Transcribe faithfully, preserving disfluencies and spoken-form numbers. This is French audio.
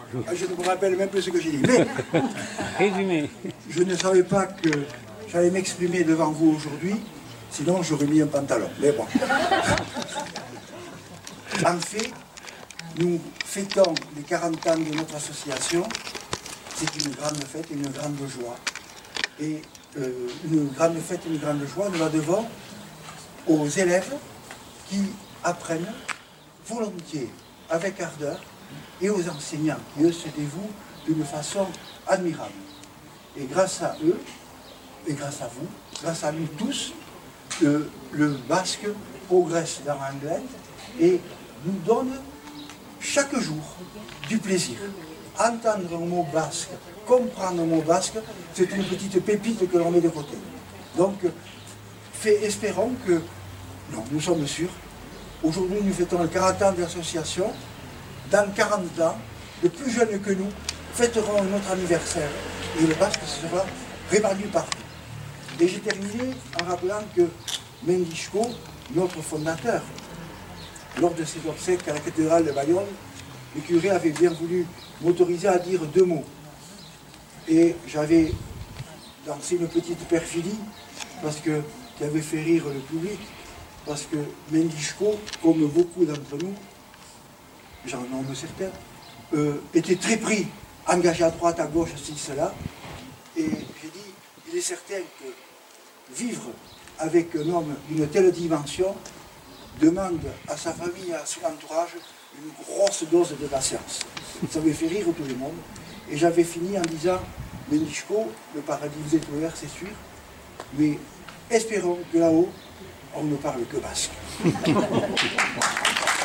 Je ne me rappelle même plus ce que j'ai dit. Mais Résumé. Je ne savais pas que j'allais m'exprimer devant vous aujourd'hui, sinon j'aurais mis un pantalon. Mais bon. En fait, nous fêtons les quarante ans de notre association. C'est une grande fête, une grande joie. Et euh, une grande fête, une grande joie, nous la devons aux élèves qui apprennent volontiers, avec ardeur, et aux enseignants qui, eux, se dévouent d'une façon admirable. Et grâce à eux, et grâce à vous, grâce à nous tous, le, le basque progresse dans l'anglais et nous donne chaque jour du plaisir. Entendre un mot basque, comprendre un mot basque, c'est une petite pépite que l'on met de côté. Donc, fait, espérons que, non, nous sommes sûrs, aujourd'hui nous fêtons les quarante ans de l'association, dans quarante ans, les plus jeunes que nous fêteront notre anniversaire et le basque sera répandu partout. Et j'ai terminé en rappelant que Mendichko, notre fondateur, lors de ses obsèques à la cathédrale de Bayonne, le curé avait bien voulu m'autoriser à dire deux mots. Et j'avais lancé une petite perfidie, parce que qui avait fait rire le public, parce que Mendichko, comme beaucoup d'entre nous, j'en nomme certains, euh, était très pris, engagé à droite, à gauche, ci, cela. Et j'ai dit, il est certain que vivre avec un homme d'une telle dimension demande à sa famille et à son entourage une grosse dose de patience. Ça avait fait rire tout le monde. Et j'avais fini en disant, Mendichko, le paradis vous est ouvert, c'est sûr, mais espérons que là-haut, on ne parle que basque.